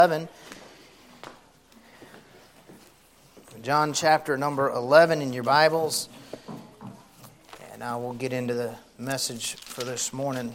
11. John chapter number 11 in your Bibles. And now we'll get into the message for this morning.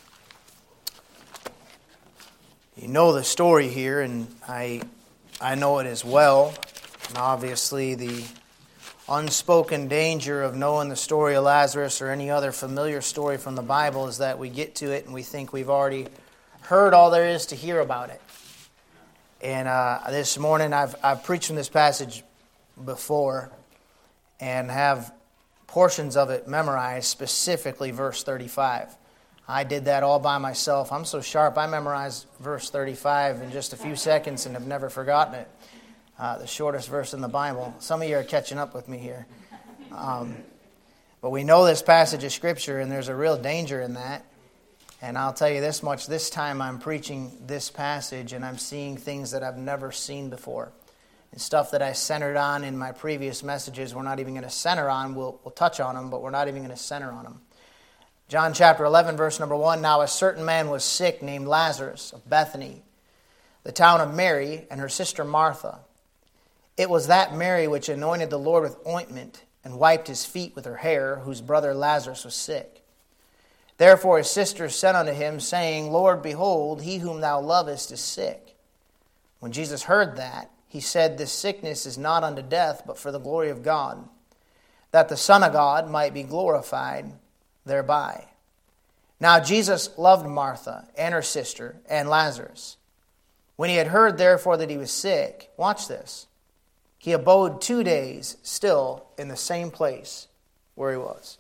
You know the story here, and I know it as well. And obviously the unspoken danger of knowing the story of Lazarus or any other familiar story from the Bible is that we get to it and we think we've already heard all there is to hear about it. And this morning I've preached from this passage before and have portions of it memorized, specifically verse 35. I did that all by myself. I'm so sharp, I memorized verse 35 in just a few seconds and have never forgotten it. The shortest verse in the Bible. Some of you are catching up with me here. But we know this passage of Scripture, and there's a real danger in that. And I'll tell you this much, this time I'm preaching this passage, and I'm seeing things that I've never seen before. And stuff that I centered on in my previous messages, we're not even going to center on. We'll touch on them, but we're not even going to center on them. John chapter 11, verse number 1, Now a certain man was sick named Lazarus of Bethany, the town of Mary, and her sister Martha. It was that Mary which anointed the Lord with ointment and wiped his feet with her hair, whose brother Lazarus was sick. Therefore his sisters sent unto him, saying, Lord, behold, he whom thou lovest is sick. When Jesus heard that, he said, This sickness is not unto death, but for the glory of God, that the Son of God might be glorified thereby. Now Jesus loved Martha and her sister and Lazarus. When he had heard therefore that he was sick, watch this, he abode 2 days still in the same place where he was.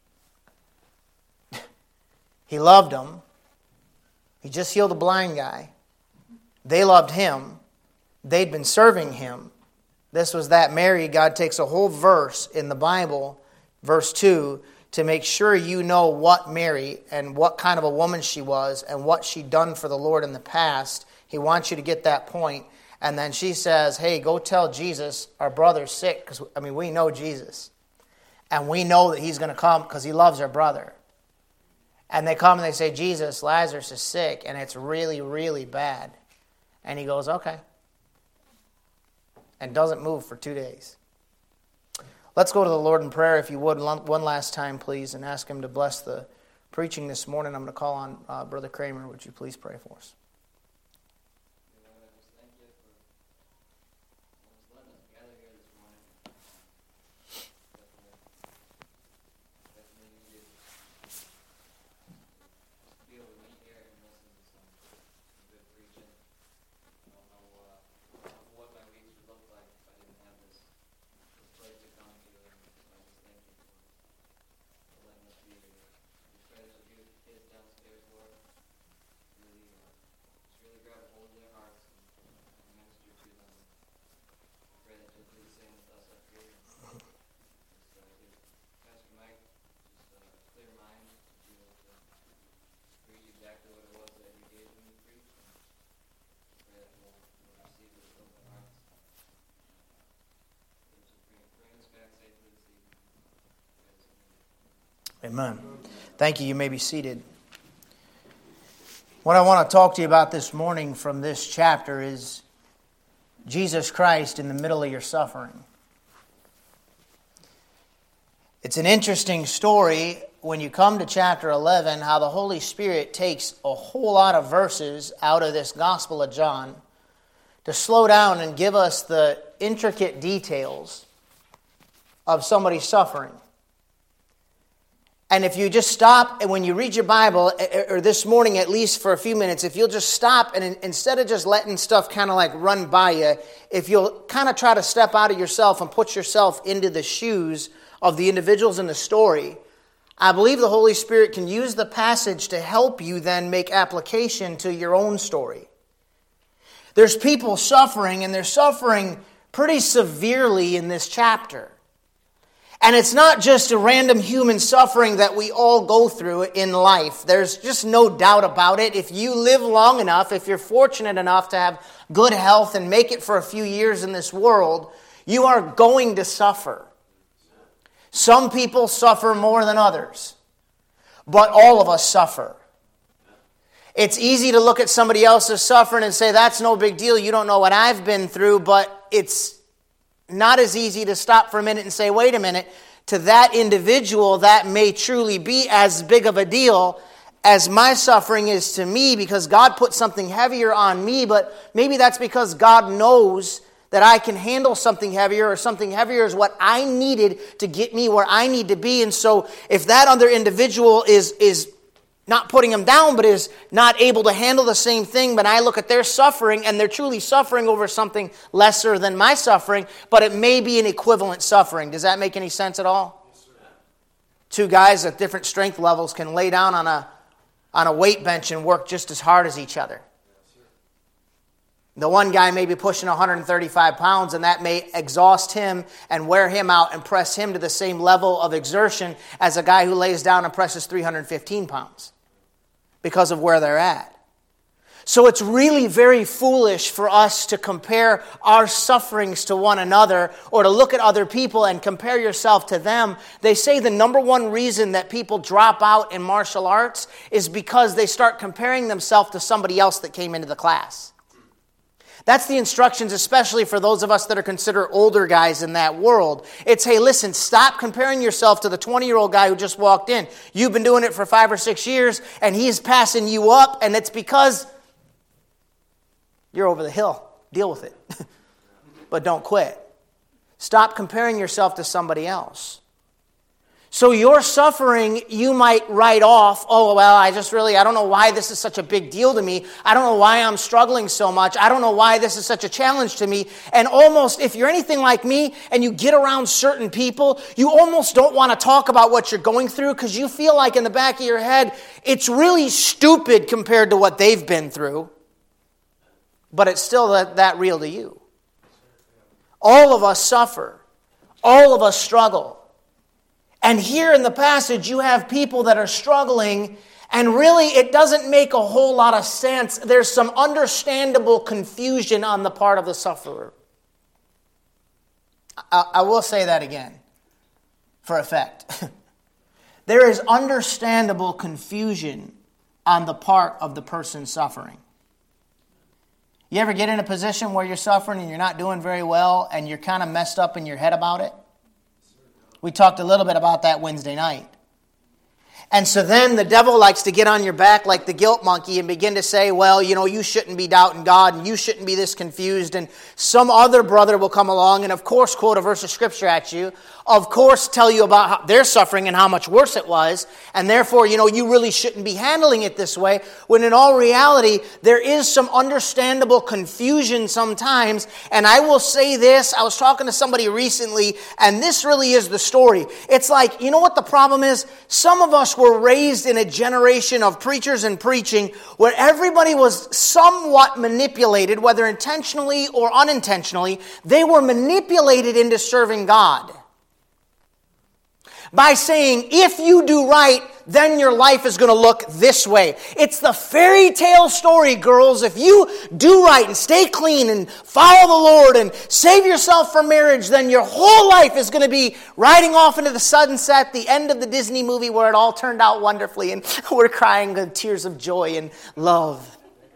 He loved them. He just healed a blind guy. They loved him. They'd been serving him. This was that Mary. God takes a whole verse in the Bible, verse 2, to make sure you know what Mary and what kind of a woman she was and what she'd done for the Lord in the past. He wants you to get that point. And then she says, hey, go tell Jesus our brother's sick. Because, we know Jesus. And we know that he's going to come because he loves our brother. And they come and they say, Jesus, Lazarus is sick, and it's really, really bad. And he goes, okay. And doesn't move for 2 days. Let's go to the Lord in prayer, if you would, one last time, please, and ask him to bless the preaching this morning. I'm going to call on Brother Kramer. Would you please pray for us? Amen. Thank you. You may be seated. What I want to talk to you about this morning from this chapter is Jesus Christ in the middle of your suffering. It's an interesting story when you come to chapter 11, how the Holy Spirit takes a whole lot of verses out of this Gospel of John to slow down and give us the intricate details of somebody's suffering. And if you just stop, and when you read your Bible, or this morning at least for a few minutes, if you'll just stop, and instead of just letting stuff kind of like run by you, if you'll kind of try to step out of yourself and put yourself into the shoes of the individuals in the story, I believe the Holy Spirit can use the passage to help you then make application to your own story. There's people suffering, and they're suffering pretty severely in this chapter. And it's not just a random human suffering that we all go through in life. There's just no doubt about it. If you live long enough, if you're fortunate enough to have good health and make it for a few years in this world, you are going to suffer. Some people suffer more than others, but all of us suffer. It's easy to look at somebody else's suffering and say, that's no big deal. You don't know what I've been through. But it's not as easy to stop for a minute and say, wait a minute. To that individual, that may truly be as big of a deal as my suffering is to me, because God put something heavier on me. But maybe that's because God knows that I can handle something heavier, or something heavier is what I needed to get me where I need to be. And so if that other individual is not putting them down, but is not able to handle the same thing, but I look at their suffering and they're truly suffering over something lesser than my suffering, but it may be an equivalent suffering. Does that make any sense at all? Yes, sir. Two guys at different strength levels can lay down on a weight bench and work just as hard as each other. The one guy may be pushing 135 pounds, and that may exhaust him and wear him out and press him to the same level of exertion as a guy who lays down and presses 315 pounds because of where they're at. So it's really very foolish for us to compare our sufferings to one another, or to look at other people and compare yourself to them. They say the number one reason that people drop out in martial arts is because they start comparing themselves to somebody else that came into the class. That's the instructions, especially for those of us that are considered older guys in that world. It's, hey, listen, stop comparing yourself to the 20-year-old guy who just walked in. You've been doing it for 5 or 6 years, and he's passing you up, and it's because you're over the hill. Deal with it. But don't quit. Stop comparing yourself to somebody else. So your suffering, you might write off, oh, well, I don't know why this is such a big deal to me. I don't know why I'm struggling so much. I don't know why this is such a challenge to me. And almost, if you're anything like me and you get around certain people, you almost don't want to talk about what you're going through, because you feel like in the back of your head, it's really stupid compared to what they've been through. But it's still that real to you. All of us suffer. All of us struggle. And here in the passage, you have people that are struggling, and really it doesn't make a whole lot of sense. There's some understandable confusion on the part of the sufferer. I will say that again for effect. There is understandable confusion on the part of the person suffering. You ever get in a position where you're suffering and you're not doing very well, and you're kind of messed up in your head about it? We talked a little bit about that Wednesday night. And so then the devil likes to get on your back like the guilt monkey and begin to say, well, you shouldn't be doubting God, and you shouldn't be this confused. And some other brother will come along and, of course, quote a verse of Scripture at you. Of course, tell you about how their suffering and how much worse it was. And therefore, you really shouldn't be handling it this way. When in all reality, there is some understandable confusion sometimes. And I will say this. I was talking to somebody recently, and this really is the story. It's like, you know what the problem is? Some of us were raised in a generation of preachers and preaching where everybody was somewhat manipulated, whether intentionally or unintentionally. They were manipulated into serving God by saying, if you do right, then your life is going to look this way. It's the fairy tale story, girls. If you do right and stay clean and follow the Lord and save yourself for marriage, then your whole life is going to be riding off into the sunset, the end of the Disney movie where it all turned out wonderfully and we're crying with tears of joy and love.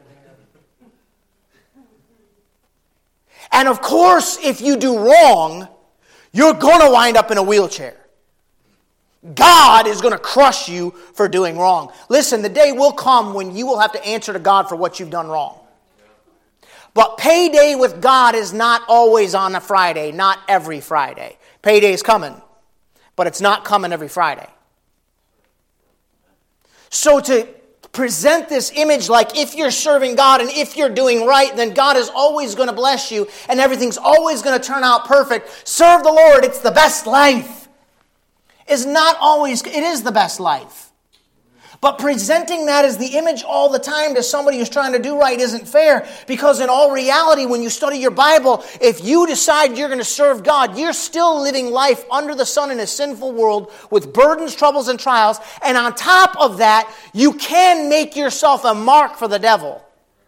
And of course, if you do wrong, you're going to wind up in a wheelchair. God is going to crush you for doing wrong. Listen, the day will come when you will have to answer to God for what you've done wrong. But payday with God is not always on a Friday, not every Friday. Payday is coming, but it's not coming every Friday. So to present this image like if you're serving God and if you're doing right, then God is always going to bless you and everything's always going to turn out perfect. Serve the Lord, it's the best life. Is not always, it is the best life. But presenting that as the image all the time to somebody who's trying to do right isn't fair, because in all reality, when you study your Bible, if you decide you're going to serve God, you're still living life under the sun in a sinful world with burdens, troubles, and trials. And on top of that, you can make yourself a mark for the devil.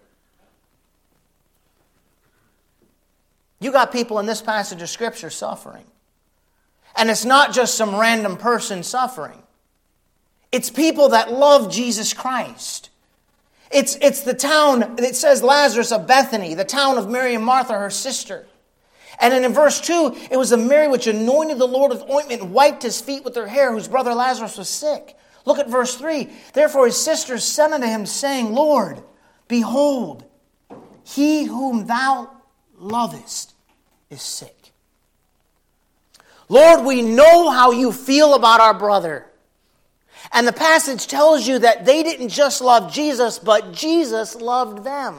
You got people in this passage of Scripture suffering. And it's not just some random person suffering. It's people that love Jesus Christ. It's the town, it says Lazarus of Bethany, the town of Mary and Martha, her sister. And then in verse 2, it was the Mary which anointed the Lord with ointment and wiped his feet with her hair, whose brother Lazarus was sick. Look at verse 3. Therefore his sisters sent unto him, saying, Lord, behold, he whom thou lovest is sick. Lord, we know how you feel about our brother. And the passage tells you that they didn't just love Jesus, but Jesus loved them.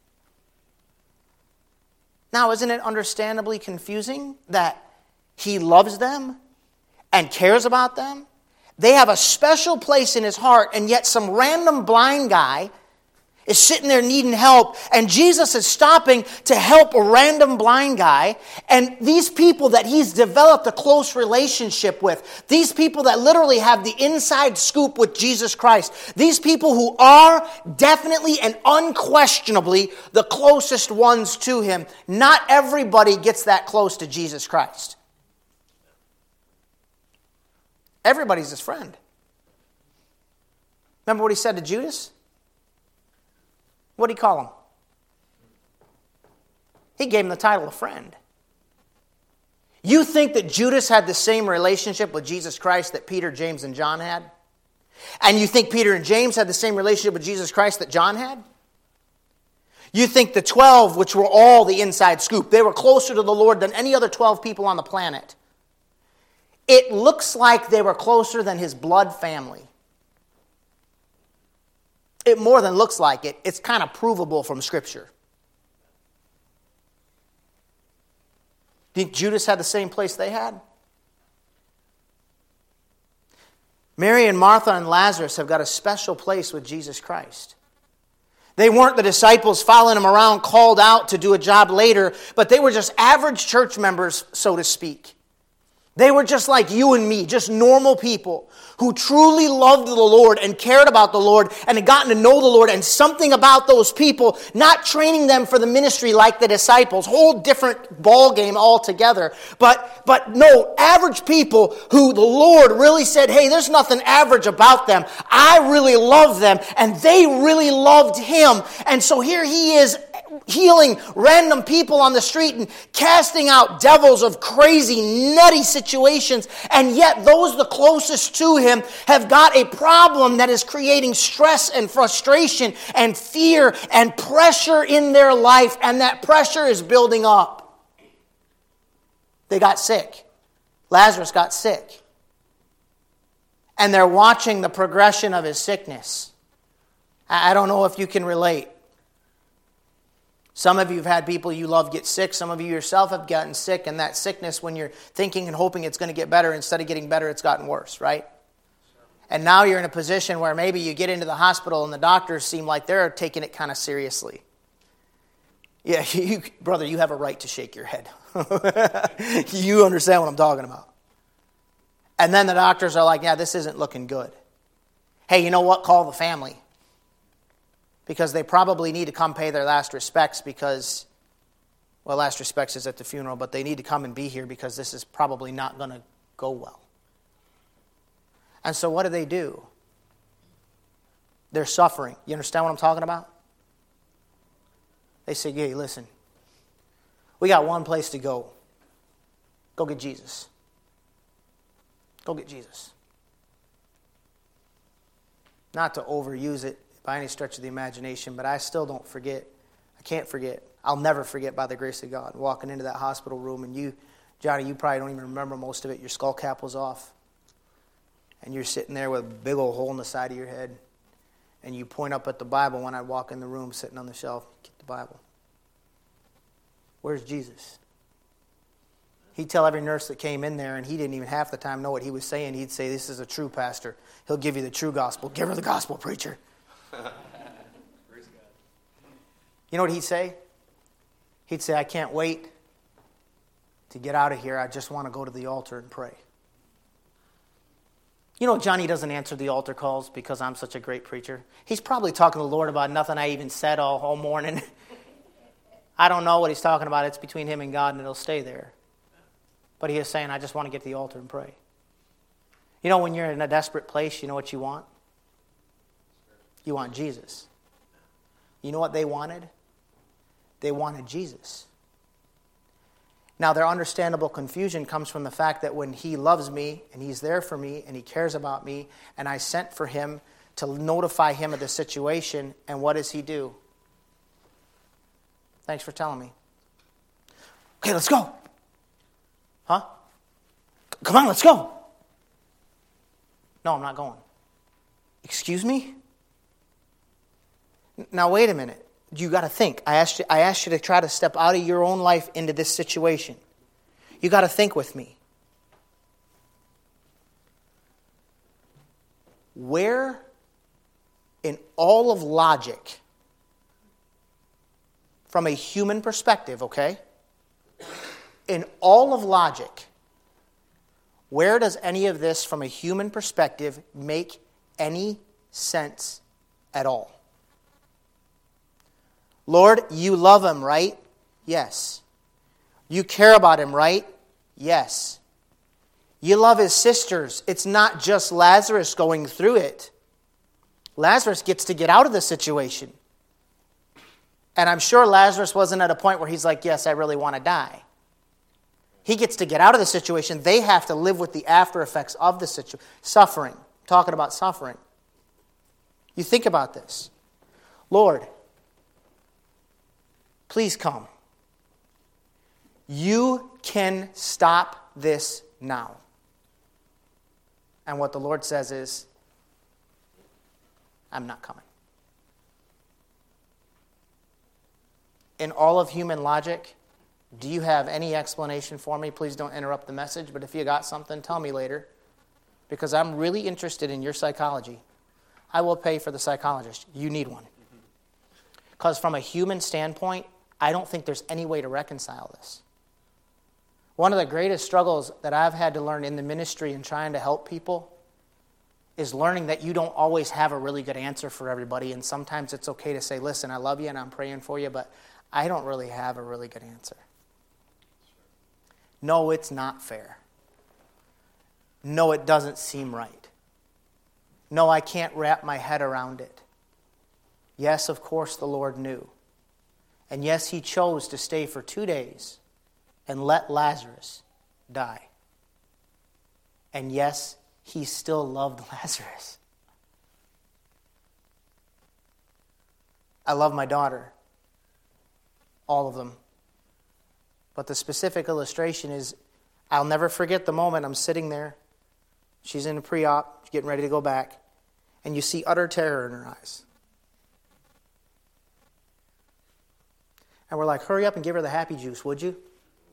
Now, isn't it understandably confusing that he loves them and cares about them? They have a special place in his heart, and yet some random blind guy is sitting there needing help, and Jesus is stopping to help a random blind guy. And these people that he's developed a close relationship with, these people that literally have the inside scoop with Jesus Christ, these people who are definitely and unquestionably the closest ones to him, not everybody gets that close to Jesus Christ. Everybody's his friend. Remember what he said to Judas? What did he call him? He gave him the title of friend. You think that Judas had the same relationship with Jesus Christ that Peter, James, and John had? And you think Peter and James had the same relationship with Jesus Christ that John had? You think the 12, which were all the inside scoop, they were closer to the Lord than any other 12 people on the planet. It looks like they were closer than his blood family. It more than looks like it. It's kind of provable from Scripture. Do you think Judas had the same place they had? Mary and Martha and Lazarus have got a special place with Jesus Christ. They weren't the disciples following him around, called out to do a job later, but they were just average church members, so to speak. They were just like you and me, just normal people who truly loved the Lord and cared about the Lord and had gotten to know the Lord, and something about those people, not training them for the ministry like the disciples, whole different ball game altogether, but no, average people who the Lord really said, hey, there's nothing average about them. I really love them, and they really loved him. And so here he is, healing random people on the street and casting out devils of crazy, nutty situations. And yet those the closest to him have got a problem that is creating stress and frustration and fear and pressure in their life. And that pressure is building up. They got sick. Lazarus got sick. And they're watching the progression of his sickness. I don't know if you can relate. Some of you have had people you love get sick. Some of you yourself have gotten sick. And that sickness, when you're thinking and hoping it's going to get better, instead of getting better, it's gotten worse, right? And now you're in a position where maybe you get into the hospital and the doctors seem like they're taking it kind of seriously. Yeah, brother, you have a right to shake your head. You understand what I'm talking about. And then the doctors are like, yeah, this isn't looking good. Hey, you know what? Call the family. Because they probably need to come pay their last respects because, well, last respects is at the funeral, but they need to come and be here because this is probably not going to go well. And so what do? They're suffering. You understand what I'm talking about? They say, hey, listen, we got one place to go. Go get Jesus. Go get Jesus. Not to overuse it by any stretch of the imagination, but I still don't forget. I can't forget. I'll never forget, by the grace of God, walking into that hospital room, and you, Johnny, you probably don't even remember most of it. Your skull cap was off, and you're sitting there with a big old hole in the side of your head, and you point up at the Bible when I walk in the room, sitting on the shelf, get the Bible. Where's Jesus? He'd tell every nurse that came in there, and he didn't even half the time know what he was saying. He'd say, this is a true pastor. He'll give you the true gospel. Give her the gospel, preacher. You know what he'd say? He'd say, I can't wait to get out of here. I just want to go to the altar and pray. You know, Johnny doesn't answer the altar calls because I'm such a great preacher. He's probably talking to the Lord about nothing I even said all morning. I don't know what he's talking about. It's between him and God, and it'll stay there. But he is saying, I just want to get to the altar and pray. You know, when you're in a desperate place, you know what you want? You want Jesus. You know what they wanted? They wanted Jesus. Now, their understandable confusion comes from the fact that when he loves me and he's there for me and he cares about me and I sent for him to notify him of the situation, and what does he do? Thanks for telling me. Okay, let's go. Huh? Come on, let's go. No, I'm not going. Excuse me? Now, wait a minute. You got to think. I asked you to try to step out of your own life into this situation. You got to think with me. Where in all of logic, from a human perspective, okay? In all of logic, where does any of this from a human perspective make any sense at all? Lord, you love him, right? Yes. You care about him, right? Yes. You love his sisters. It's not just Lazarus going through it. Lazarus gets to get out of the situation. And I'm sure Lazarus wasn't at a point where he's like, yes, I really want to die. He gets to get out of the situation. They have to live with the after effects of the situation. Suffering. Talking about suffering. You think about this. Lord, please come. You can stop this now. And what the Lord says is, I'm not coming. In all of human logic, do you have any explanation for me? Please don't interrupt the message, but if you got something, tell me later. Because I'm really interested in your psychology. I will pay for the psychologist. You need one. Because from a human standpoint, I don't think there's any way to reconcile this. One of the greatest struggles that I've had to learn in the ministry and trying to help people is learning that you don't always have a really good answer for everybody, and sometimes it's okay to say, listen, I love you and I'm praying for you, but I don't really have a really good answer. No, it's not fair. No, it doesn't seem right. No, I can't wrap my head around it. Yes, of course, the Lord knew. And yes, he chose to stay for 2 days and let Lazarus die. And yes, he still loved Lazarus. I love my daughter. All of them. But the specific illustration is, I'll never forget the moment I'm sitting there. She's in a pre-op, getting ready to go back. And you see utter terror in her eyes. And we're like, hurry up and give her the happy juice, would you?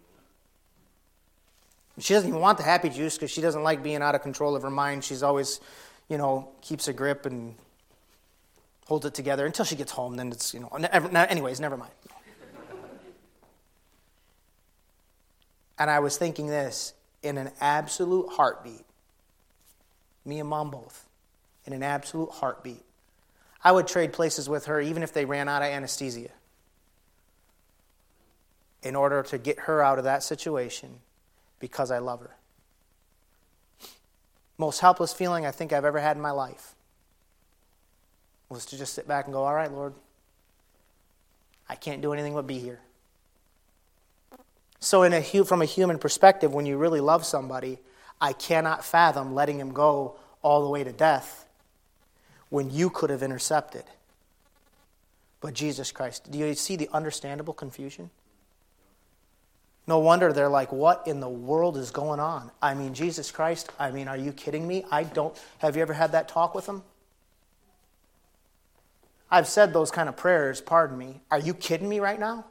She doesn't even want the happy juice because she doesn't like being out of control of her mind. She's always, keeps a grip and holds it together until she gets home. Then it's, anyways, never mind. And I was thinking this, in an absolute heartbeat, me and Mom both, in an absolute heartbeat, I would trade places with her even if they ran out of anesthesia in order to get her out of that situation because I love her. Most helpless feeling I think I've ever had in my life was to just sit back and go, all right, Lord, I can't do anything but be here. So from a human perspective, when you really love somebody, I cannot fathom letting him go all the way to death when you could have intercepted. But Jesus Christ, do you see the understandable confusion? No wonder they're like, what in the world is going on? I mean, Jesus Christ, are you kidding me? Have you ever had that talk with him? I've said those kind of prayers, pardon me. Are you kidding me right now?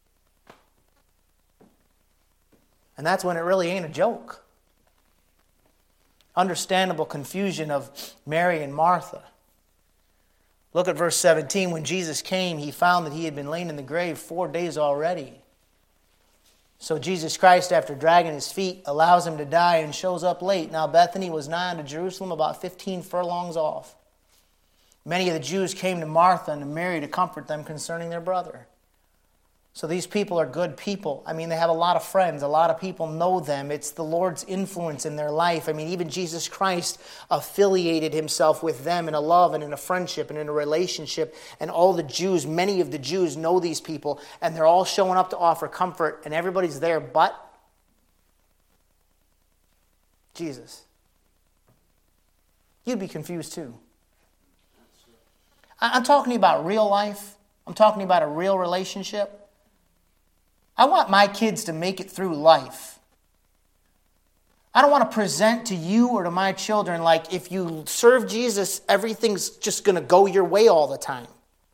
And that's when it really ain't a joke. Understandable confusion of Mary and Martha. Look at verse 17. When Jesus came, he found that he had been laid in the grave 4 days already. So Jesus Christ, after dragging his feet, allows him to die and shows up late. Now Bethany was nigh unto Jerusalem, about 15 furlongs off. Many of the Jews came to Martha and to Mary to comfort them concerning their brother. So these people are good people. I mean, they have a lot of friends. A lot of people know them. It's the Lord's influence in their life. I mean, even Jesus Christ affiliated himself with them in a love and in a friendship and in a relationship. And all the Jews, many of the Jews know these people. And they're all showing up to offer comfort. And everybody's there but Jesus. You'd be confused too. I'm talking to you about real life. I'm talking to you about a real relationship. I want my kids to make it through life. I don't want to present to you or to my children like if you serve Jesus, everything's just going to go your way all the time.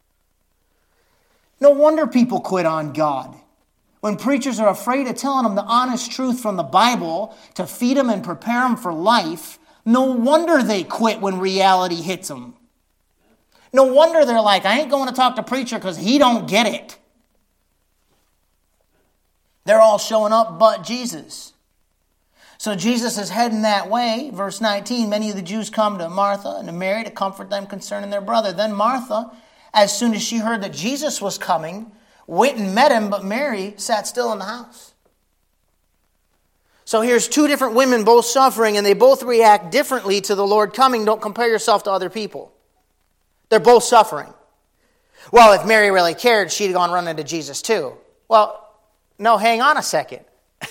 No wonder people quit on God. When preachers are afraid of telling them the honest truth from the Bible to feed them and prepare them for life, no wonder they quit when reality hits them. No wonder they're like, I ain't going to talk to preacher because he don't get it. They're all showing up but Jesus. So Jesus is heading that way. Verse 19, many of the Jews come to Martha and to Mary to comfort them concerning their brother. Then Martha, as soon as she heard that Jesus was coming, went and met him, but Mary sat still in the house. So here's two different women both suffering, and they both react differently to the Lord coming. Don't compare yourself to other people. They're both suffering. Well, if Mary really cared, she'd have gone running to Jesus too. Well, no, hang on a second.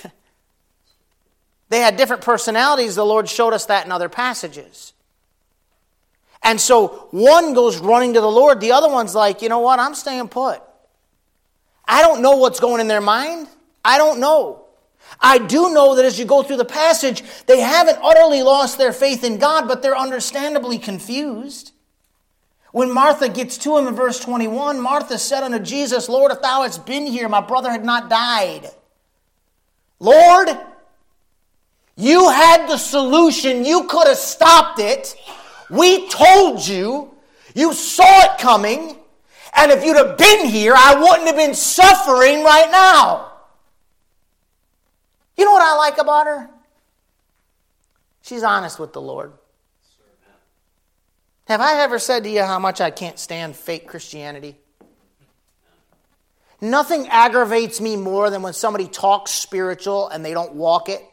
They had different personalities. The Lord showed us that in other passages. And so one goes running to the Lord. The other one's like, you know what? I'm staying put. I don't know what's going in their mind. I don't know. I do know that as you go through the passage, they haven't utterly lost their faith in God, but they're understandably confused. When Martha gets to him in verse 21, Martha said unto Jesus, Lord, if thou hadst been here, my brother had not died. Lord, you had the solution. You could have stopped it. We told you. You saw it coming. And if you'd have been here, I wouldn't have been suffering right now. You know what I like about her? She's honest with the Lord. Have I ever said to you how much I can't stand fake Christianity? Nothing aggravates me more than when somebody talks spiritual and they don't walk it.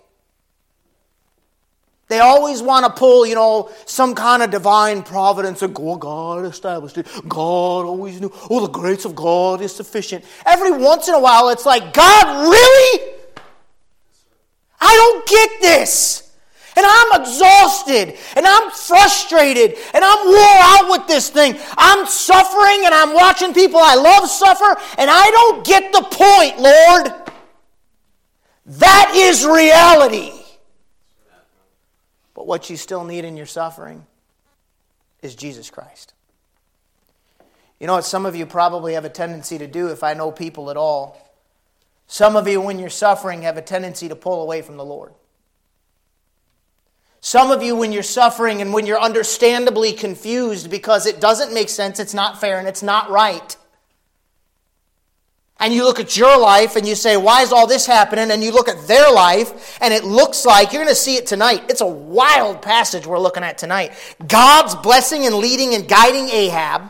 They always want to pull, some kind of divine providence and go, God established it. God always knew. Oh, the grace of God is sufficient. Every once in a while, it's like, God, really? I don't get this. And I'm exhausted, and I'm frustrated, and I'm wore out with this thing. I'm suffering, and I'm watching people I love suffer, and I don't get the point, Lord. That is reality. But what you still need in your suffering is Jesus Christ. You know what some of you probably have a tendency to do, if I know people at all? Some of you, when you're suffering, have a tendency to pull away from the Lord. Some of you, when you're suffering and when you're understandably confused because it doesn't make sense, it's not fair, and it's not right. And you look at your life and you say, why is all this happening? And you look at their life and it looks like, you're going to see it tonight. It's a wild passage we're looking at tonight. God's blessing and leading and guiding Ahab,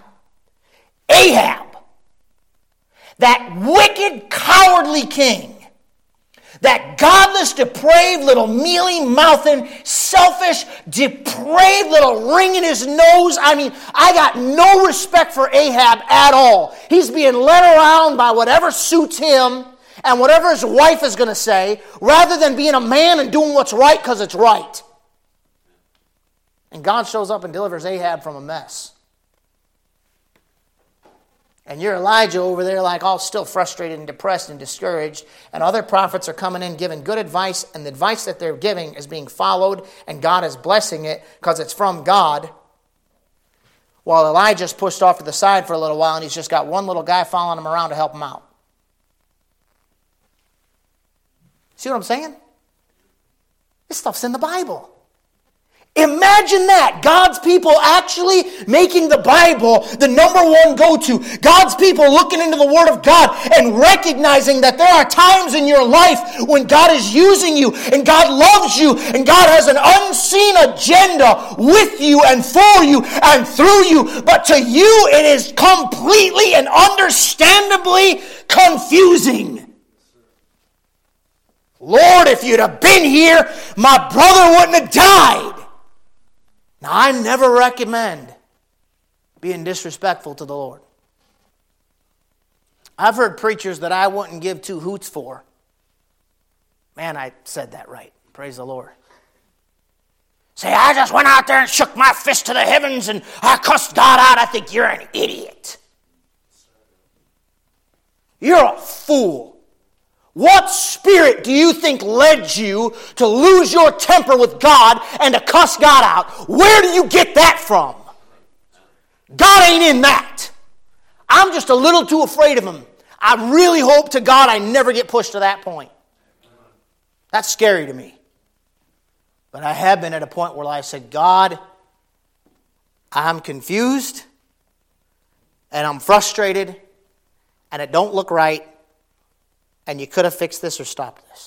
that wicked, cowardly king, that godless, depraved, little mealy-mouthing, selfish, depraved little ring in his nose. I mean, I got no respect for Ahab at all. He's being led around by whatever suits him and whatever his wife is going to say, rather than being a man and doing what's right because it's right. And God shows up and delivers Ahab from a mess. And you're Elijah over there like all still frustrated and depressed and discouraged. And other prophets are coming in giving good advice. And the advice that they're giving is being followed. And God is blessing it because it's from God. While Elijah's pushed off to the side for a little while. And he's just got one little guy following him around to help him out. See what I'm saying? This stuff's in the Bible. Imagine that. God's people actually making the Bible the number one go-to. God's people looking into the Word of God and recognizing that there are times in your life when God is using you and God loves you and God has an unseen agenda with you and for you and through you. But to you it is completely and understandably confusing. Lord, if you'd have been here, my brother wouldn't have died. Now, I never recommend being disrespectful to the Lord. I've heard preachers that I wouldn't give two hoots for. Man, I said that right. Praise the Lord. Say, I just went out there and shook my fist to the heavens and I cussed God out. I think you're an idiot. You're a fool. What spirit do you think led you to lose your temper with God and to cuss God out? Where do you get that from? God ain't in that. I'm just a little too afraid of Him. I really hope to God I never get pushed to that point. That's scary to me. But I have been at a point where I said, God, I'm confused and I'm frustrated and it don't look right. And you could have fixed this or stopped this.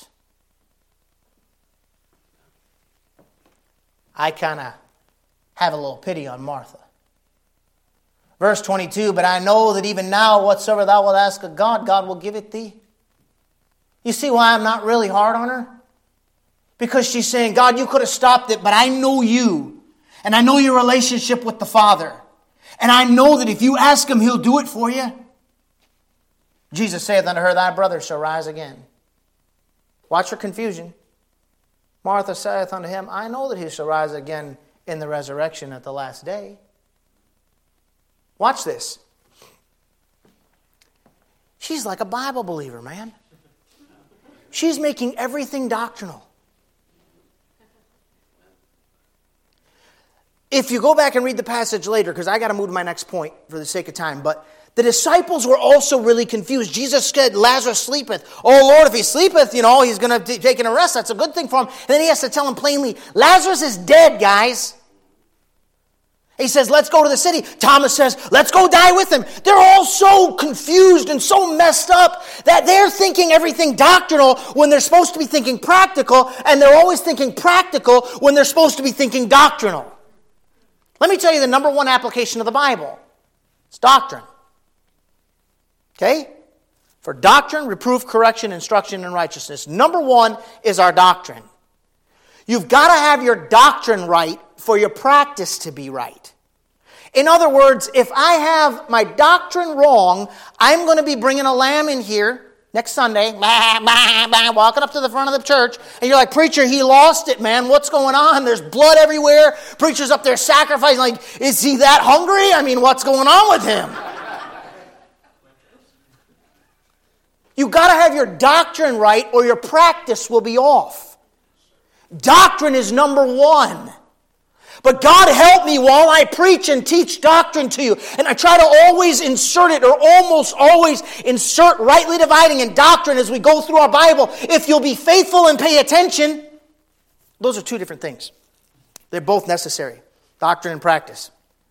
I kind of have a little pity on Martha. Verse 22, but I know that even now whatsoever thou wilt ask of God, God will give it thee. You see why I'm not really hard on her? Because she's saying, God, you could have stopped it, but I know you. And I know your relationship with the Father. And I know that if you ask Him, He'll do it for you. Jesus saith unto her, thy brother shall rise again. Watch her confusion. Martha saith unto Him, I know that he shall rise again in the resurrection at the last day. Watch this. She's like a Bible believer, man. She's making everything doctrinal. If you go back and read the passage later, because I got to move to my next point for the sake of time, but the disciples were also really confused. Jesus said, Lazarus sleepeth. Oh, Lord, if he sleepeth, he's going to take a rest. That's a good thing for him. And then he has to tell them plainly, Lazarus is dead, guys. He says, let's go to the city. Thomas says, let's go die with him. They're all so confused and so messed up that they're thinking everything doctrinal when they're supposed to be thinking practical, and they're always thinking practical when they're supposed to be thinking doctrinal. Let me tell you the number one application of the Bible. It's doctrine. Okay? For doctrine, reproof, correction, instruction, and righteousness. Number one is our doctrine. You've got to have your doctrine right for your practice to be right. In other words, if I have my doctrine wrong, I'm going to be bringing a lamb in here next Sunday, walking up to the front of the church, and you're like, preacher, he lost it, man. What's going on? There's blood everywhere. Preacher's up there sacrificing. Like, is he that hungry? I mean, what's going on with him? You've got to have your doctrine right or your practice will be off. Doctrine is number one. But God help me while I preach and teach doctrine to you. And I try to always insert it or almost always insert rightly dividing and doctrine as we go through our Bible. If you'll be faithful and pay attention, those are two different things. They're both necessary. Doctrine and practice.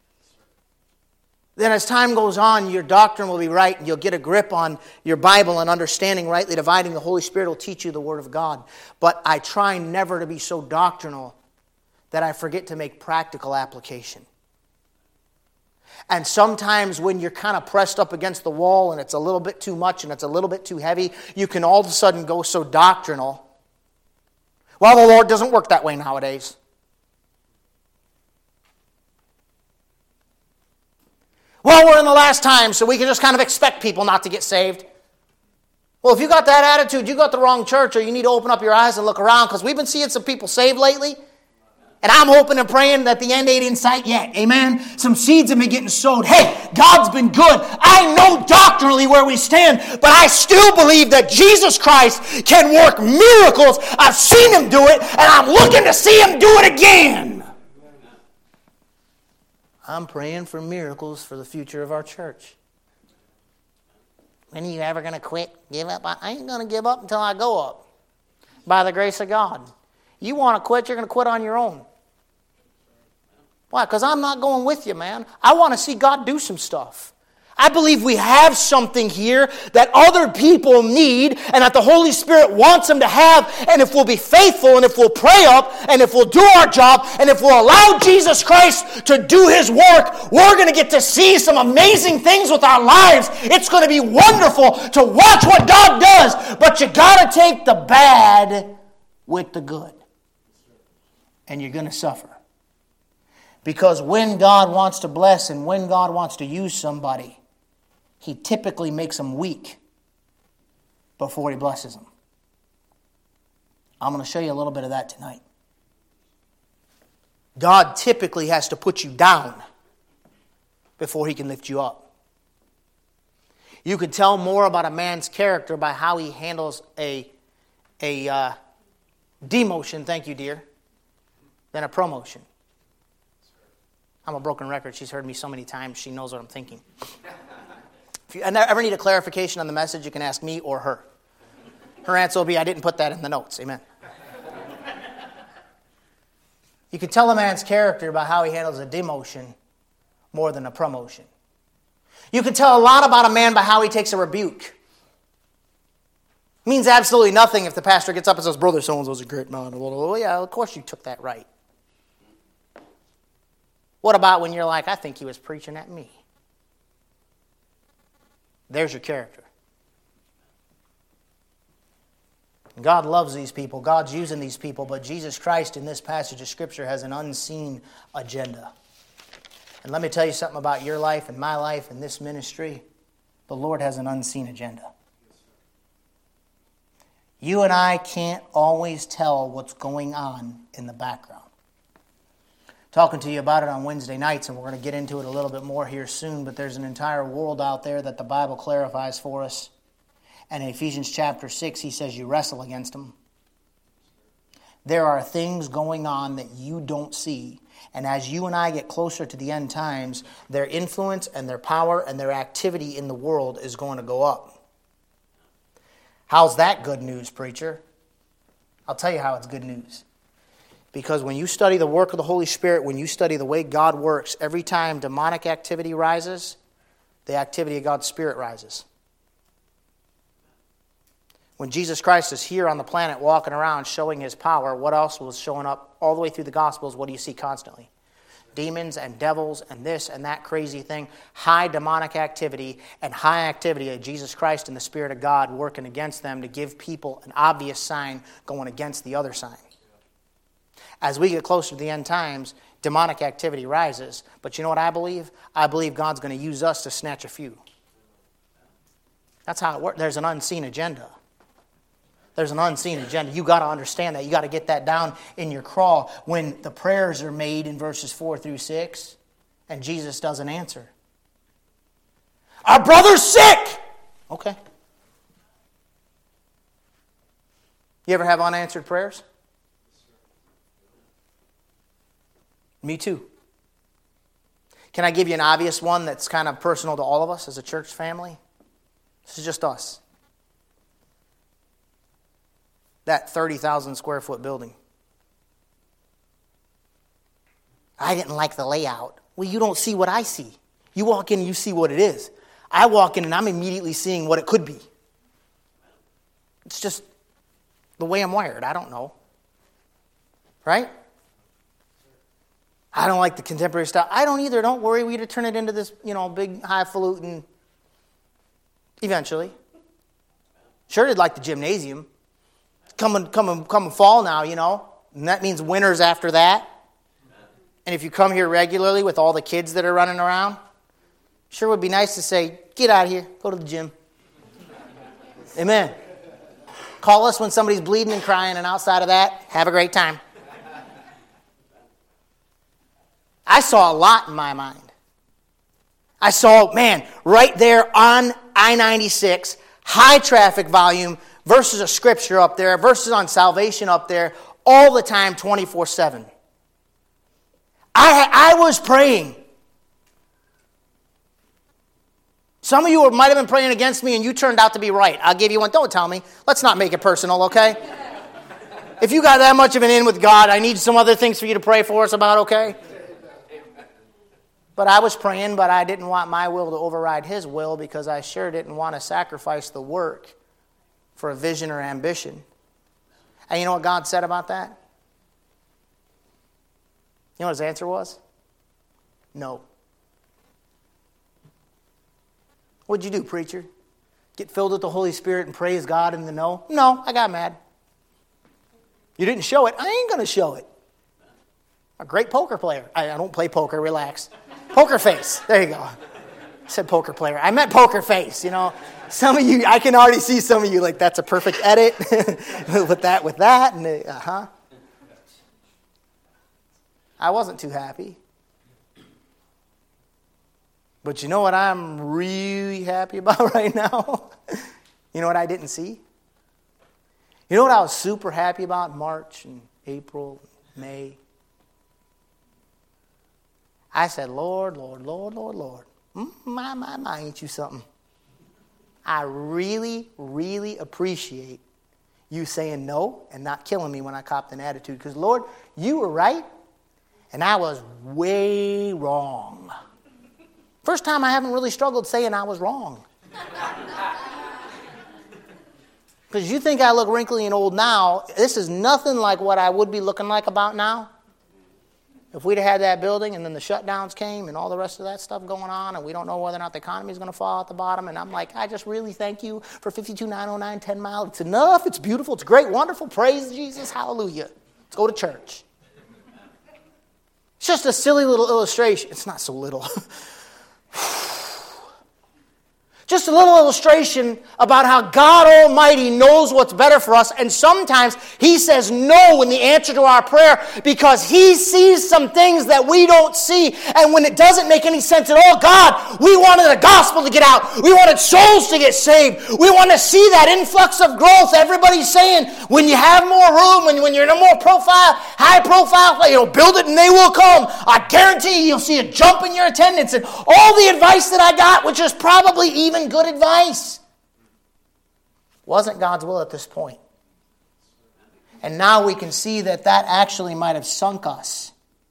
Then as time goes on, your doctrine will be right and you'll get a grip on your Bible and understanding rightly dividing. The Holy Spirit will teach you the Word of God. But I try never to be so doctrinal that I forget to make practical application. And sometimes when you're kind of pressed up against the wall and it's a little bit too much and it's a little bit too heavy, you can all of a sudden go so doctrinal. Well, the Lord doesn't work that way nowadays. Well, we're in the last time, so we can just kind of expect people not to get saved. Well, if you got that attitude, you got the wrong church, or you need to open up your eyes and look around, because we've been seeing some people saved lately. And I'm hoping and praying that the end ain't in sight yet. Amen? Some seeds have been getting sowed. Hey, God's been good. I know doctrinally where we stand, but I still believe that Jesus Christ can work miracles. I've seen Him do it, and I'm looking to see Him do it again. I'm praying for miracles for the future of our church. When are you ever going to quit? Give up? I ain't going to give up until I go up. By the grace of God. You want to quit, you're going to quit on your own. Why? Because I'm not going with you, man. I want to see God do some stuff. I believe we have something here that other people need and that the Holy Spirit wants them to have. And if we'll be faithful and if we'll pray up and if we'll do our job and if we'll allow Jesus Christ to do His work, we're going to get to see some amazing things with our lives. It's going to be wonderful to watch what God does. But you got to take the bad with the good. And you're going to suffer. Because when God wants to bless and when God wants to use somebody, He typically makes them weak before He blesses them. I'm going to show you a little bit of that tonight. God typically has to put you down before He can lift you up. You can tell more about a man's character by how he handles a demotion, thank you, dear, than a promotion. I'm a broken record. She's heard me so many times, she knows what I'm thinking. If you ever need a clarification on the message, you can ask me or her. Her answer will be, I didn't put that in the notes. Amen. You can tell a man's character by how he handles a demotion more than a promotion. You can tell a lot about a man by how he takes a rebuke. It means absolutely nothing if the pastor gets up and says, Brother so-and-so's a great man. Well, yeah, of course you took that right. What about when you're like, I think he was preaching at me? There's your character. God loves these people. God's using these people. But Jesus Christ in this passage of Scripture has an unseen agenda. And let me tell you something about your life and my life and this ministry. The Lord has an unseen agenda. You and I can't always tell what's going on in the background. Talking to you about it on Wednesday nights, and we're going to get into it a little bit more here soon, but there's an entire world out there that the Bible clarifies for us. And in Ephesians chapter 6, he says you wrestle against them. There are things going on that you don't see. And as you and I get closer to the end times, their influence and their power and their activity in the world is going to go up. How's that good news, preacher? I'll tell you how it's good news. Because when you study the work of the Holy Spirit, when you study the way God works, every time demonic activity rises, the activity of God's Spirit rises. When Jesus Christ is here on the planet walking around showing His power, what else was showing up all the way through the Gospels? What do you see constantly? Demons and devils and this and that crazy thing. High demonic activity and high activity of Jesus Christ and the Spirit of God working against them to give people an obvious sign going against the other sign. As we get closer to the end times, demonic activity rises. But you know what I believe? I believe God's going to use us to snatch a few. That's how it works. There's an unseen agenda. There's an unseen agenda. You got to understand that. You got to get that down in your craw. When the prayers are made in verses 4 through 6, and Jesus doesn't answer. Our brother's sick! Okay. You ever have unanswered prayers? Me too. Can I give you an obvious one that's kind of personal to all of us as a church family? This is just us. That 30,000 square foot building. I didn't like the layout. Well, you don't see what I see. You walk in and you see what it is. I walk in and I'm immediately seeing what it could be. It's just the way I'm wired. I don't know. Right? I don't like the contemporary style. I don't either. Don't worry. We're going to turn it into this, big highfalutin eventually. Sure, they'd like the gymnasium. Come and fall now, And that means winners after that. And if you come here regularly with all the kids that are running around, sure would be nice to say, get out of here. Go to the gym. Amen. Call us when somebody's bleeding and crying, and outside of that, have a great time. I saw a lot in my mind. I saw, right there on I-96, high traffic volume, verses of Scripture up there, verses on salvation up there, all the time, 24/7. I was praying. Some of you might have been praying against me and you turned out to be right. I'll give you one. Don't tell me. Let's not make it personal, okay? If you got that much of an in with God, I need some other things for you to pray for us about, okay? But I was praying, but I didn't want my will to override his will because I sure didn't want to sacrifice the work for a vision or ambition. And you know what God said about that? You know what his answer was? No. What'd you do, preacher? Get filled with the Holy Spirit and praise God in the no? No, I got mad. You didn't show it. I ain't going to show it. A great poker player. I don't play poker, relax. Poker face. There you go. I said poker player. I meant poker face, you know. Some of you, I can already see some of you like, that's a perfect edit. with that, and I wasn't too happy. But you know what I'm really happy about right now? You know what I didn't see? You know what I was super happy about in March and April, May? I said, Lord, Lord, Lord, Lord, Lord. My, ain't you something? I really, really appreciate you saying no and not killing me when I copped an attitude. Because, Lord, you were right, and I was way wrong. First time I haven't really struggled saying I was wrong. Because you think I look wrinkly and old now. This is nothing like what I would be looking like about now. If we'd have had that building and then the shutdowns came and all the rest of that stuff going on and we don't know whether or not the economy is going to fall at the bottom, and I'm like, I just really thank you for 52909 10 Mile. It's enough. It's beautiful. It's great. Wonderful. Praise Jesus. Hallelujah. Let's go to church. It's just a silly little illustration. It's not so little. Just a little illustration about how God Almighty knows what's better for us. And sometimes He says no in the answer to our prayer because He sees some things that we don't see. And when it doesn't make any sense at all, God, we wanted the gospel to get out. We wanted souls to get saved. We want to see that influx of growth. Everybody's saying when you have more room, when you're in a more high profile, build it and they will come. I guarantee you'll see a jump in your attendance. And all the advice that I got, which is probably even good advice, wasn't God's will at this point. And now we can see that actually might have sunk us.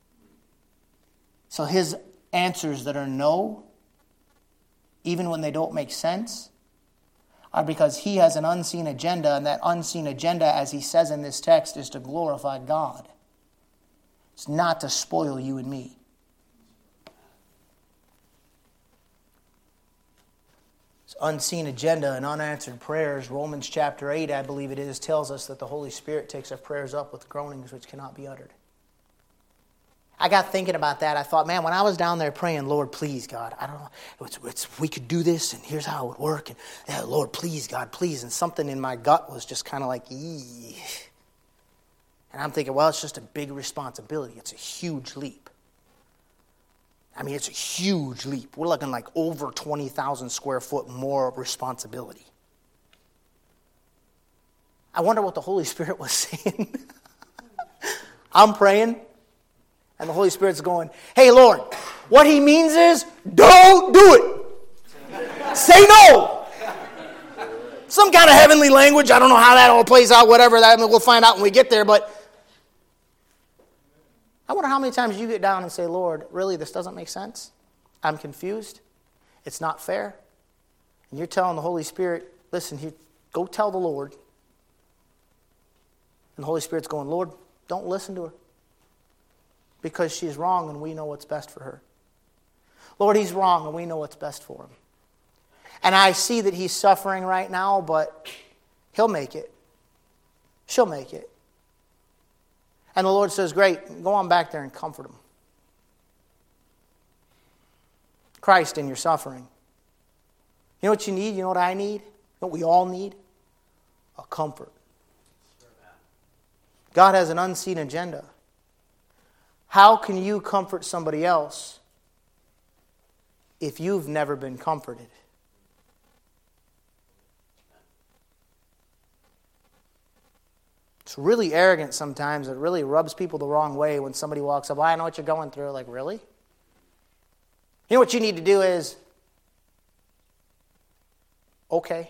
So His answers that are no, even when they don't make sense, are because He has an unseen agenda, and that unseen agenda, as He says in this text, is to glorify God. It's not to spoil you and me. Unseen agenda and unanswered prayers. Romans chapter 8, I believe it is, tells us that the Holy Spirit takes our prayers up with groanings which cannot be uttered. I got thinking about that. I thought, man, when I was down there praying, Lord, please, God, I don't know, we could do this, and here's how it would work. And yeah, Lord, please, God, please. And something in my gut was just kind of like, eee. And I'm thinking, well, it's just a big responsibility. It's a huge leap. I mean, it's a huge leap. We're looking like over 20,000 square foot more responsibility. I wonder what the Holy Spirit was saying. I'm praying, and the Holy Spirit's going, hey, Lord, what He means is, don't do it. Say no. Some kind of heavenly language. I don't know how that all plays out, whatever. We'll find out when we get there, but I wonder how many times you get down and say, Lord, really, this doesn't make sense? I'm confused. It's not fair. And you're telling the Holy Spirit, listen, go tell the Lord. And the Holy Spirit's going, Lord, don't listen to her. Because she's wrong and we know what's best for her. Lord, he's wrong and we know what's best for him. And I see that he's suffering right now, but he'll make it. She'll make it. And the Lord says, great, go on back there and comfort him. Christ in your suffering. You know what you need? You know what I need? You know what we all need? A comfort. God has an unseen agenda. How can you comfort somebody else if you've never been comforted? It's really arrogant sometimes. It really rubs people the wrong way when somebody walks up, I know what you're going through. Like, really? You know what you need to do is, okay.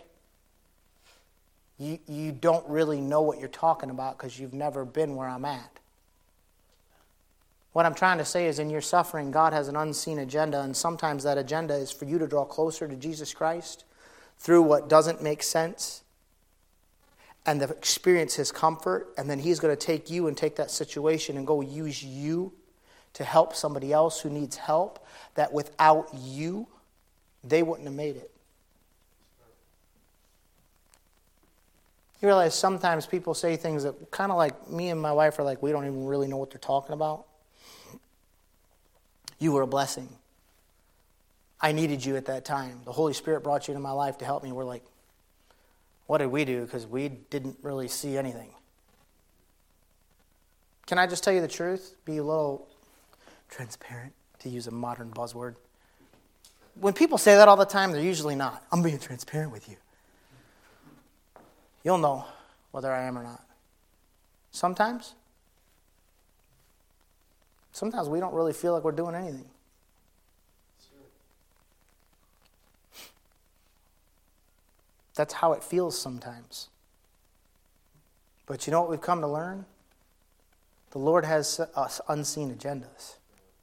You don't really know what you're talking about because you've never been where I'm at. What I'm trying to say is in your suffering, God has an unseen agenda, and sometimes that agenda is for you to draw closer to Jesus Christ through what doesn't make sense and to experience His comfort, and then He's going to take you and take that situation and go use you to help somebody else who needs help, that without you, they wouldn't have made it. You realize sometimes people say things that kind of like me and my wife are like, we don't even really know what they're talking about. You were a blessing. I needed you at that time. The Holy Spirit brought you into my life to help me. We're like, what did we do? Because we didn't really see anything. Can I just tell you the truth? Be a little transparent, to use a modern buzzword. When people say that all the time, they're usually not. I'm being transparent with you. You'll know whether I am or not. Sometimes we don't really feel like we're doing anything. That's how it feels sometimes. But you know what we've come to learn? The Lord has us unseen agendas.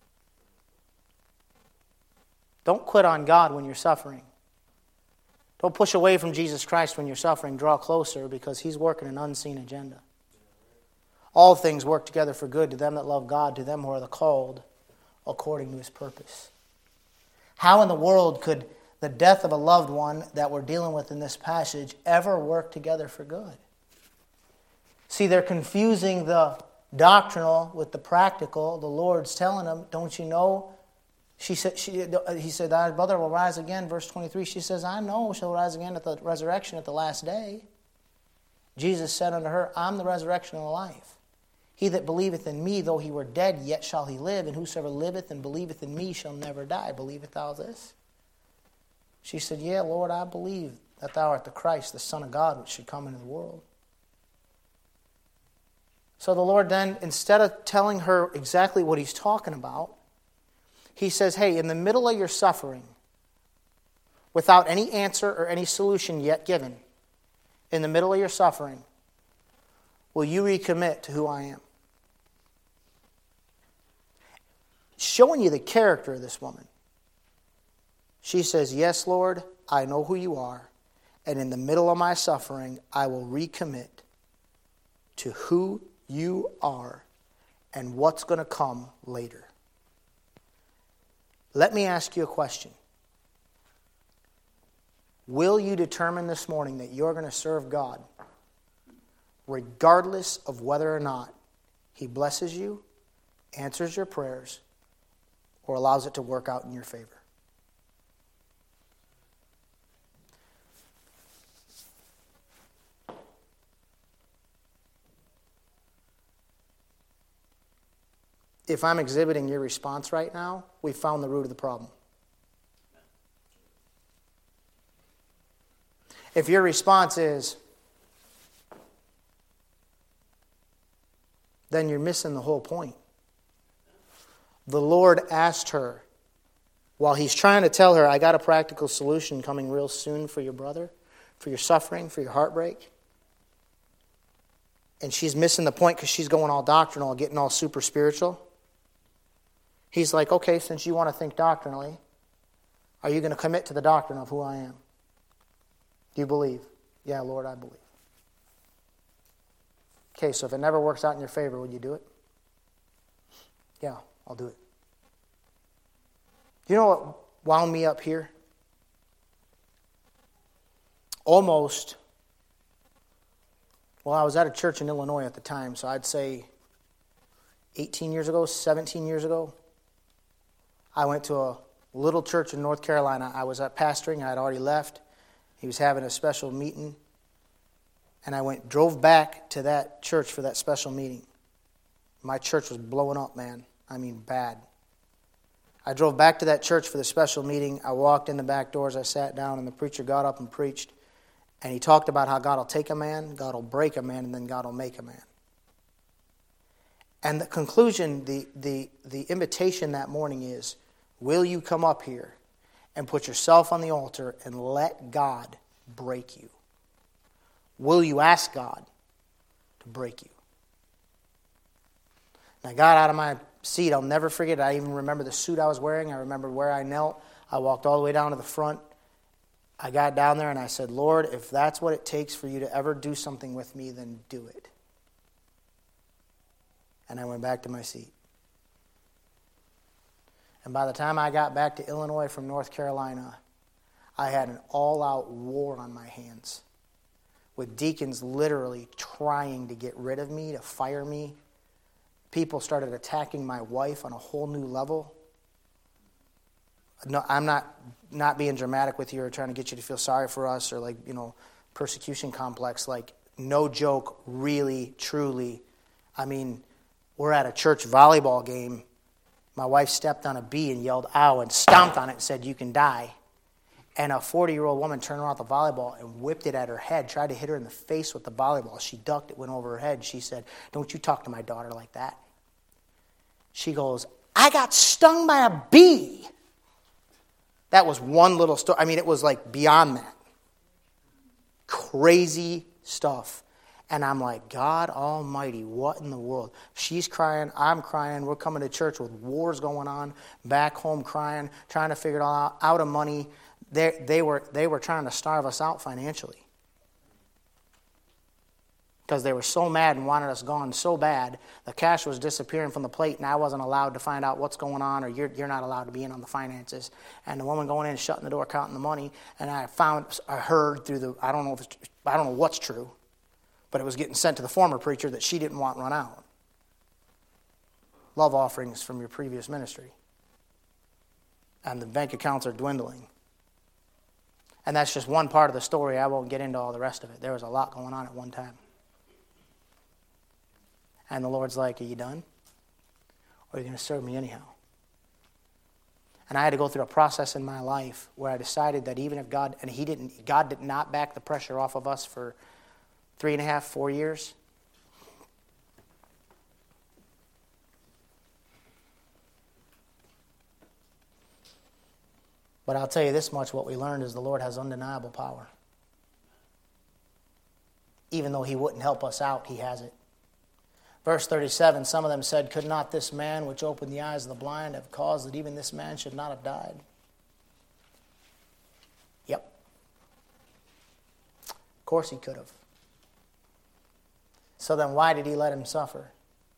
Don't quit on God when you're suffering. Don't push away from Jesus Christ when you're suffering. Draw closer, because He's working an unseen agenda. All things work together for good to them that love God, to them who are the called according to His purpose. How in the world could the death of a loved one that we're dealing with in this passage ever work together for good? See, they're confusing the doctrinal with the practical. The Lord's telling them, don't you know? He said, thy brother will rise again, verse 23. She says, I know shall rise again at the resurrection at the last day. Jesus said unto her, I'm the resurrection and the life. He that believeth in me, though he were dead, yet shall he live, and whosoever liveth and believeth in me shall never die. Believeth thou this? She said, yeah, Lord, I believe that thou art the Christ, the Son of God, which should come into the world. So the Lord then, instead of telling her exactly what He's talking about, He says, hey, in the middle of your suffering, without any answer or any solution yet given, in the middle of your suffering, will you recommit to who I am? Showing you the character of this woman. She says, yes, Lord, I know who you are, and in the middle of my suffering, I will recommit to who you are and what's going to come later. Let me ask you a question. Will you determine this morning that you're going to serve God regardless of whether or not He blesses you, answers your prayers, or allows it to work out in your favor? If I'm exhibiting your response right now, we've found the root of the problem. If your response is, then you're missing the whole point. The Lord asked her, while He's trying to tell her, I got a practical solution coming real soon for your brother, for your suffering, for your heartbreak. And she's missing the point because she's going all doctrinal, getting all super spiritual. He's like, okay, since you want to think doctrinally, are you going to commit to the doctrine of who I am? Do you believe? Yeah, Lord, I believe. Okay, so if it never works out in your favor, would you do it? Yeah, I'll do it. You know what wound me up here? Almost, well, I was at a church in Illinois at the time, so I'd say 18 years ago, 17 years ago. I went to a little church in North Carolina. I was pastoring. I had already left. He was having a special meeting. And I drove back to that church for that special meeting. My church was blowing up, man. I mean, bad. I drove back to that church for the special meeting. I walked in the back doors. I sat down, and the preacher got up and preached. And he talked about how God will take a man, God will break a man, and then God will make a man. And the conclusion, the invitation that morning is, will you come up here and put yourself on the altar and let God break you? Will you ask God to break you? And I got out of my seat, I'll never forget it. I even remember the suit I was wearing. I remember where I knelt. I walked all the way down to the front. I got down there and I said, Lord, if that's what it takes for you to ever do something with me, then do it. And I went back to my seat. And by the time I got back to Illinois from North Carolina, I had an all-out war on my hands, with deacons literally trying to get rid of me, to fire me. People started attacking my wife on a whole new level. No, I'm not being dramatic with you or trying to get you to feel sorry for us or persecution complex. No joke, really, truly. I mean, we're at a church volleyball game. My wife stepped on a bee and yelled, ow, and stomped on it and said, you can die. And a 40-year-old woman turned around the volleyball and whipped it at her head, tried to hit her in the face with the volleyball. She ducked, it went over her head. She said, don't you talk to my daughter like that. She goes, I got stung by a bee. That was one little story. I mean, it was beyond that. Crazy stuff. And I'm like, God almighty, what in the world? She's crying, I'm crying, we're coming to church with wars going on, back home crying, trying to figure it all out of money. They were trying to starve us out financially. Because they were so mad and wanted us gone so bad, the cash was disappearing from the plate, and I wasn't allowed to find out what's going on, or you're not allowed to be in on the finances. And the woman going in, shutting the door, counting the money, and I heard through the, I don't know what's true, but it was getting sent to the former preacher that she didn't want run out. Love offerings from your previous ministry. And the bank accounts are dwindling. And that's just one part of the story. I won't get into all the rest of it. There was a lot going on at one time. And the Lord's like, are you done? Or are you going to serve me anyhow? And I had to go through a process in my life where I decided that even if God did not back the pressure off of us for 3.5, 4 years. But I'll tell you this much, what we learned is the Lord has undeniable power. Even though he wouldn't help us out, he has it. Verse 37, some of them said, could not this man which opened the eyes of the blind have caused that even this man should not have died? Yep. Of course he could have. So then why did he let him suffer?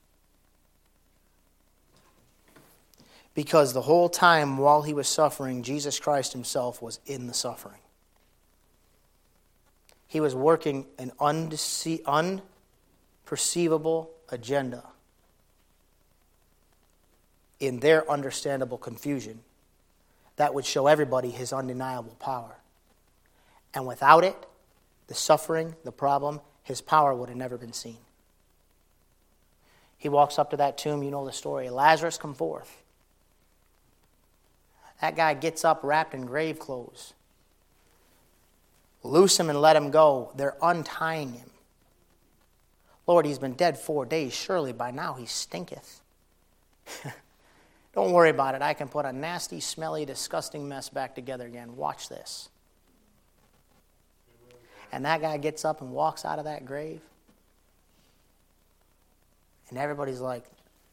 Because the whole time while he was suffering, Jesus Christ himself was in the suffering. He was working an unperceivable agenda in their understandable confusion that would show everybody his undeniable power. And without it, the suffering, the problem, his power would have never been seen. He walks up to that tomb, you know the story. Lazarus, come forth. That guy gets up wrapped in grave clothes. Loose him and let him go. They're untying him. Lord, he's been dead 4 days. Surely by now he stinketh. Don't worry about it. I can put a nasty, smelly, disgusting mess back together again. Watch this. And that guy gets up and walks out of that grave. And everybody's like,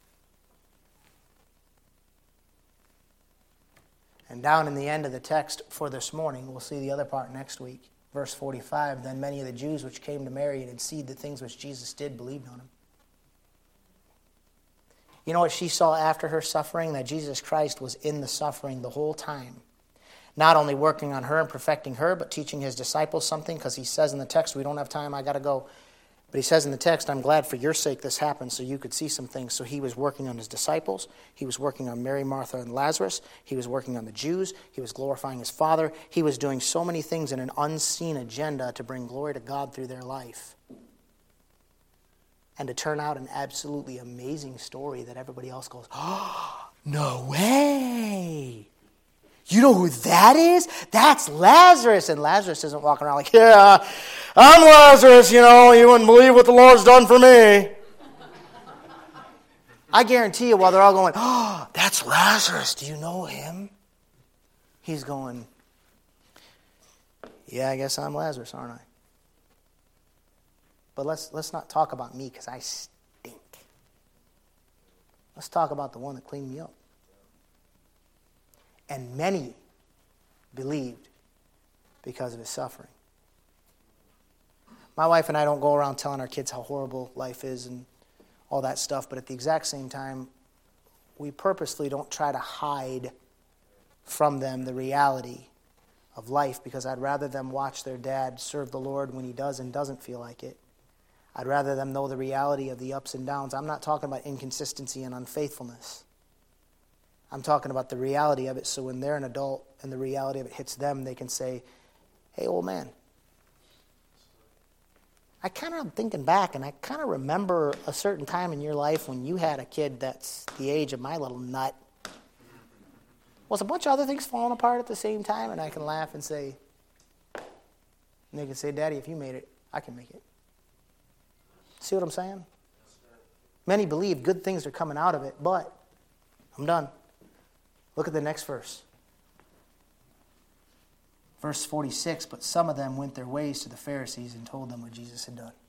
and down in the end of the text for this morning, we'll see the other part next week. Verse 45, then many of the Jews which came to Mary and had seen the things which Jesus did believed on him. You know what she saw after her suffering? That Jesus Christ was in the suffering the whole time. Not only working on her and perfecting her, but teaching his disciples something, because he says in the text, we don't have time, I got to go. But he says in the text, I'm glad for your sake this happened so you could see some things. So he was working on his disciples. He was working on Mary, Martha, and Lazarus. He was working on the Jews. He was glorifying his Father. He was doing so many things in an unseen agenda to bring glory to God through their life. And to turn out an absolutely amazing story that everybody else goes, oh, no way. You know who that is? That's Lazarus. And Lazarus isn't walking around like, yeah, I'm Lazarus, you wouldn't believe what the Lord's done for me. I guarantee you while they're all going, oh, that's Lazarus. Do you know him? He's going, yeah, I guess I'm Lazarus, aren't I? But let's not talk about me because I stink. Let's talk about the one that cleaned me up. And many believed because of his suffering. My wife and I don't go around telling our kids how horrible life is and all that stuff, but at the exact same time, we purposely don't try to hide from them the reality of life, because I'd rather them watch their dad serve the Lord when he does and doesn't feel like it. I'd rather them know the reality of the ups and downs. I'm not talking about inconsistency and unfaithfulness. I'm talking about the reality of it, so when they're an adult and the reality of it hits them, they can say, hey, old man, I'm thinking back, and I kind of remember a certain time in your life when you had a kid that's the age of my little nut. Was a bunch of other things falling apart at the same time? And I can laugh and say, and they can say, Daddy, if you made it, I can make it. See what I'm saying? Many believe good things are coming out of it, but I'm done. Look at the next verse. Verse 46, but some of them went their ways to the Pharisees and told them what Jesus had done.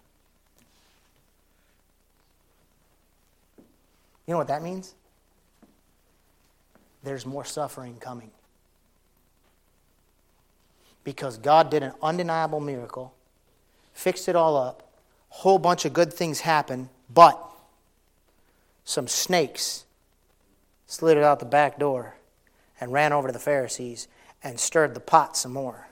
You know what that means? There's more suffering coming. Because God did an undeniable miracle, fixed it all up, a whole bunch of good things happened, but some snakes slid out the back door and ran over to the Pharisees and stirred the pot some more.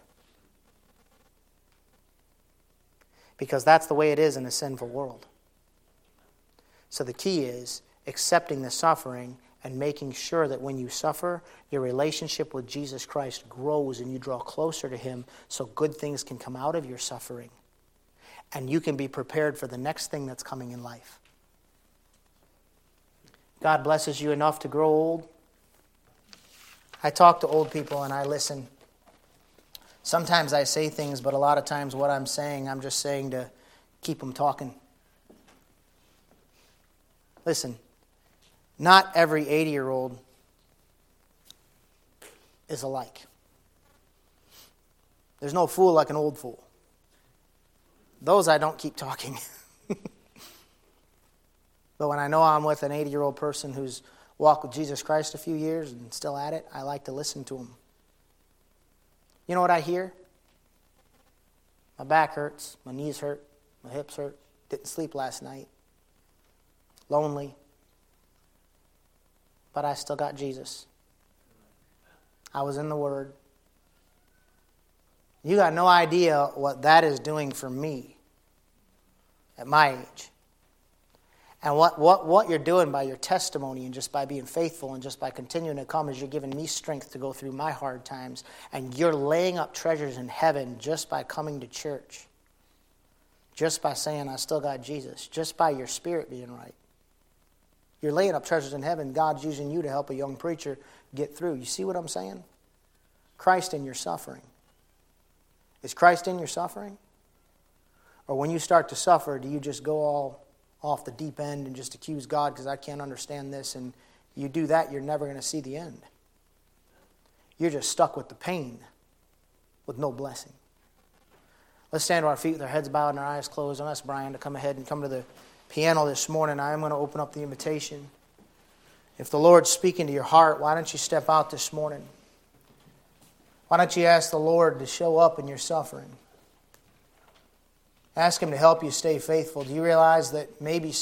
Because that's the way it is in a sinful world. So the key is accepting the suffering and making sure that when you suffer, your relationship with Jesus Christ grows and you draw closer to Him so good things can come out of your suffering. And you can be prepared for the next thing that's coming in life. God blesses you enough to grow old. I talk to old people and I listen. Sometimes I say things, but a lot of times what I'm saying, I'm just saying to keep them talking. Listen, not every 80-year-old is alike. There's no fool like an old fool. Those I don't keep talking. But when I know I'm with an 80-year-old person who's walked with Jesus Christ a few years and still at it, I like to listen to him. You know what I hear? My back hurts, my knees hurt, my hips hurt, didn't sleep last night, lonely, but I still got Jesus. I was in the Word. You got no idea what that is doing for me at my age. And what you're doing by your testimony and just by being faithful and just by continuing to come is you're giving me strength to go through my hard times. And you're laying up treasures in heaven just by coming to church. Just by saying, I still got Jesus. Just by your spirit being right. You're laying up treasures in heaven. God's using you to help a young preacher get through. You see what I'm saying? Christ in your suffering. Is Christ in your suffering? Or when you start to suffer, do you just go all off the deep end and just accuse God because I can't understand this? And you do that, you're never going to see the end. You're just stuck with the pain with no blessing. Let's stand to our feet with our heads bowed and our eyes closed. I'll ask Brian to come ahead and come to the piano this morning. I am going to open up the invitation. If the Lord's speaking to your heart, why don't you step out this morning? Why don't you ask the Lord to show up in your suffering? Ask Him to help you stay faithful. Do you realize that maybe